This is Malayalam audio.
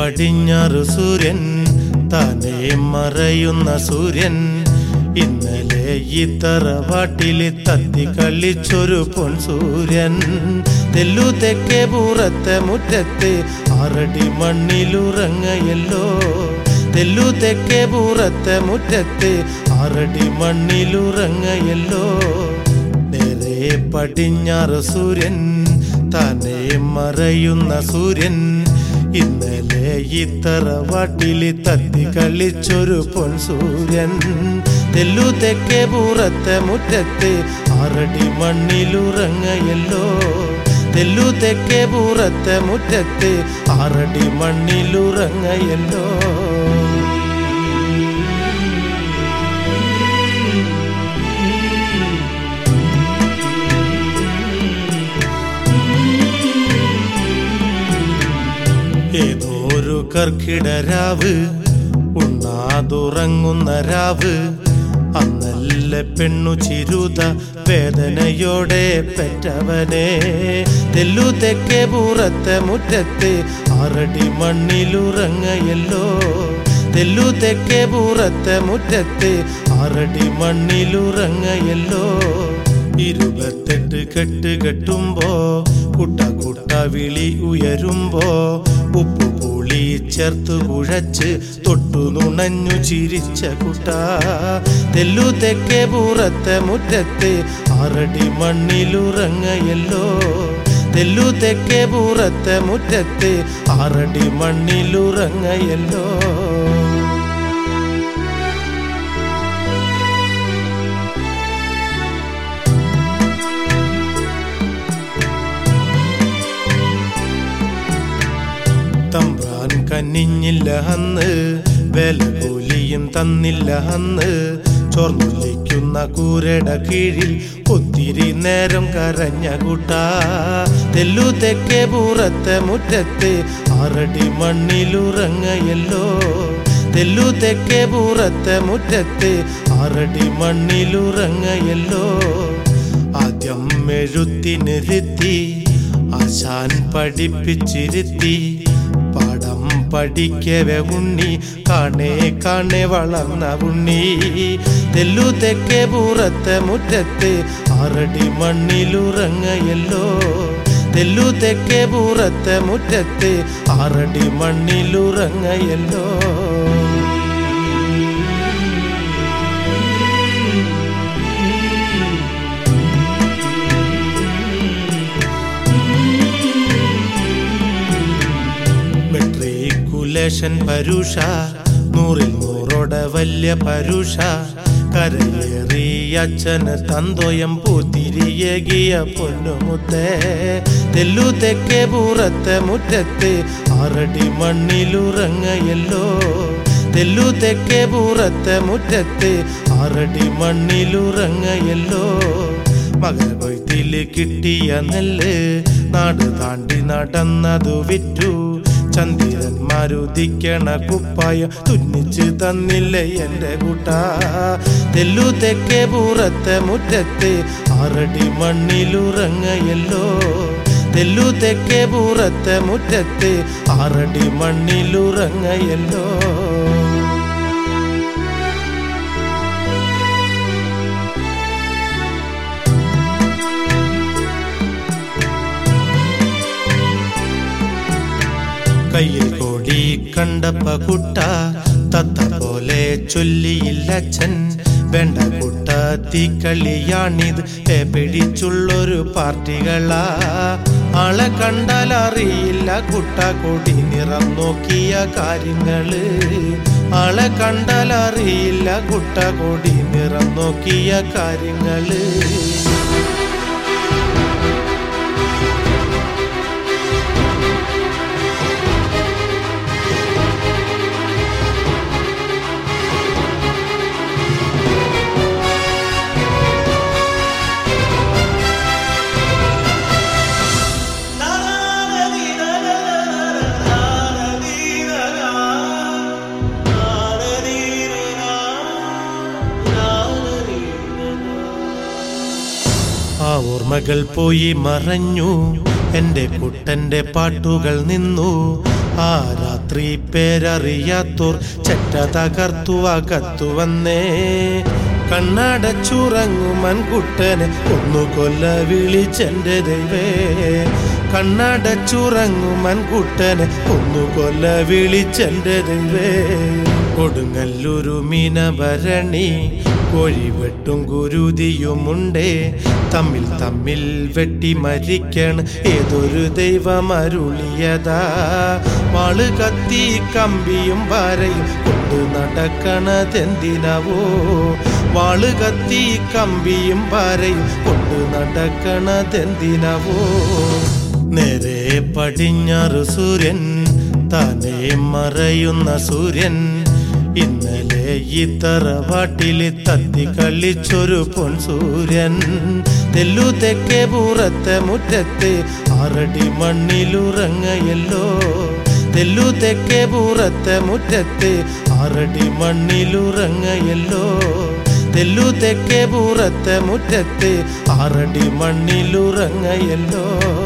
പടിഞ്ഞാറ് സൂര്യൻ താനേ മറയുന്ന സൂര്യൻ ഇന്നലെ ഈ തറവാട്ടില് തത്തി കളിച്ചൊരു പൊൻസൂര്യൻ തെല്ലു തെക്കേ പൂറത്തെ മുറ്റത്ത് 6 അടി മണ്ണിലുറങ്ങയല്ലോ തെല്ലു തെക്കേ പൂറത്തെ മുറ്റത്ത് 6 അടി മണ്ണിലുറങ്ങയല്ലോ നേരെ പടിഞ്ഞാറ് സൂര്യൻ താനേ മറയുന്ന സൂര്യൻ ഇന്നലെ ഈ തറവാട്ടില് തത്തി കളിച്ചൊരു പൊൻസൂര്യൻ തെല്ലു തെക്കേ പൂറത്തെ മുറ്റത്ത് 6 അടി മണ്ണിലുറങ്ങയല്ലോ തെല്ലു തെക്കേ പൂറത്തെ മുറ്റത്ത് 6 അടി മണ്ണിലുറങ്ങയല്ലോ ഏതോരു കർക്കിടരാവ് ഉണ്ണാതുറങ്ങുന്ന രാവ് അന്നല്ല പെണ്ണു ചിരുത വേദനയോടെ പെറ്റവനെ തെല്ലു തെക്കേ പൂറത്തെ മുറ്റത്ത് 6 അടി മണ്ണിലുറങ്ങയല്ലോ തെല്ലു തെക്കേ പൂറത്തെ മുറ്റത്ത് 6 അടി മണ്ണിലുറങ്ങയല്ലോ 28 കെട്ട് കെട്ടുമ്പോ കുട്ട കുട്ട വിളി ഉയരുമ്പോ ഉപ്പു പുളി ചേർത്തു കുഴച്ച് തൊട്ടു നുണഞ്ഞു ചിരിച്ച കുട്ട തെല്ലു തെക്കേ പൂറത്തെ മുറ്റത്ത് 6 അടി മണ്ണിലുറങ്ങയല്ലോ തെല്ലു തെക്കേ പൂറത്തെ മുറ്റത്ത് 6 അടി മണ്ണിലുറങ്ങയല്ലോ തമ്പ്രാൻ കനിഞ്ഞില്ല അന്ന് വില കൂലിയും തന്നില്ല അന്ന് ചോർന്നൊലിക്കുന്ന കൂരയുടെ കീഴിൽ ഒത്തിരി നേരം കരഞ്ഞ കൂട്ട തെല്ലു തെക്കേ പൂറത്തെ മുറ്റത്ത് 6 അടി മണ്ണിലുറങ്ങയല്ലോ തെല്ലു തെക്കേ പൂറത്തെ മുറ്റത്ത് 6 അടി മണ്ണിലുറങ്ങയല്ലോ ആദ്യം എഴുത്തിനിരുത്തി ആശാൻ പഠിപ്പിച്ചിരുത്തി പാഠം പഠിക്കവേ ഉണ്ണി കാണേ കാണേ വളർന്ന ഉണ്ണി തെല്ലു തെക്കേ പൂറത്തെ മുറ്റത്ത് 6 അടി മണ്ണിലുറങ്ങയല്ലോ തെല്ലു തെക്കേ പൂറത്തെ മുറ്റത്ത് 6 അടി മണ്ണിലുറങ്ങയല്ലോ പരുഷ 100ൽ 100 വലിയ പരുഷ കരയേറി അച്ഛന് തന്തോയം പൂത്തിരിയേകിയ പൊന്നുമുത്തേ തെല്ലു തെക്കേ പൂറത്തെ മുറ്റത്ത് 6 അടി മണ്ണിലുറങ്ങയല്ലോ തെല്ലു തെക്കേ പൂറത്തെ മുറ്റത്ത് 6 അടി മണ്ണിലുറങ്ങയല്ലോ മകര കൊയ്ത്തില് കിട്ടിയ നെല്ല് നാട് താണ്ടി നടന്നതു വിറ്റു ചന്ദ്രന്മാരുദിക്കണ കുപ്പായ തുന്നിച്ച് തന്നില്ലേ എന്റെ കൂട്ട തെല്ലു തെക്കേ പൂറത്തെ മുറ്റത്ത് 6 അടി മണ്ണിലുറങ്ങയല്ലോ തെല്ലു തെക്കേ പൂറത്തെ മുറ്റത്ത് 6 അടി മണ്ണിലുറങ്ങയല്ലോ കയ്യിൽ കോടി കണ്ടപ്പ കുട്ട തത്ത പോലെ ചൊല്ലിയില്ലച്ഛൻ വേണ്ട കുട്ട തീക്കളിയാണിത് പിടിച്ചുള്ളൊരു പാർട്ടികളാ ആളെ കണ്ടാൽ അറിയില്ല കുട്ട കൊടി നിറം നോക്കിയ കാര്യങ്ങള് ആളെ കണ്ടാൽ അറിയില്ല കുട്ട കൊടി നിറം നോക്കിയ കാര്യങ്ങള് ഓർമ്മകൾ പോയി മറഞ്ഞു എൻ്റെ കുട്ടൻ്റെ പാട്ടുകൾ നിന്നു ആ രാത്രി രാത്രി പേരറിയാത്തോർ ചെറ്റ തകർത്തു അകത്തു വന്നേ. കണ്ണടച്ചുറങ്ങുമൻകുട്ടനെ ഒന്നു കൊല്ല വിളിച്ചെന്റെ ദൈവേ. കണ്ണടച്ചുറങ്ങുമൻകുട്ടനെ ഒന്നു കൊല്ല വിളിച്ചെന്റെ ദൈവേ. കൊടുങ്ങല്ലൂരു മീനഭരണി കോഴിവെട്ടും കുരുതിയുമുണ്ടേ. തമ്മിൽ തമ്മിൽ വെട്ടി മരിക്കണ് ഏതൊരു ദൈവമരുളിയതാ. വാള് കത്തി കമ്പിയും വരയും കൊണ്ടു നടക്കണതെന്തിനവോ. വാള് കത്തി കമ്പിയും വരയും കൊണ്ടു നടക്കണതെന്തിനവോ. നേരെ പടിഞ്ഞാറ് സൂര്യൻ താനേ മറയുന്ന സൂര്യൻ. ഇന്നലെ ഈ തറവാട്ടില് തത്തി കളിച്ചൊരു പൊൻസൂര്യൻ. തെല്ലു തെക്കേ പൂറത്തെ മുറ്റത്ത് 6 അടി മണ്ണിലുറങ്ങയല്ലോ. തെല്ലു തെക്കേ പൂറത്തെ മുറ്റത്ത് 6 അടി മണ്ണിലുറങ്ങയല്ലോ. തെല്ലു തെക്കേ പൂറത്തെ മുറ്റത്ത് 6 അടി മണ്ണിലുറങ്ങയല്ലോ.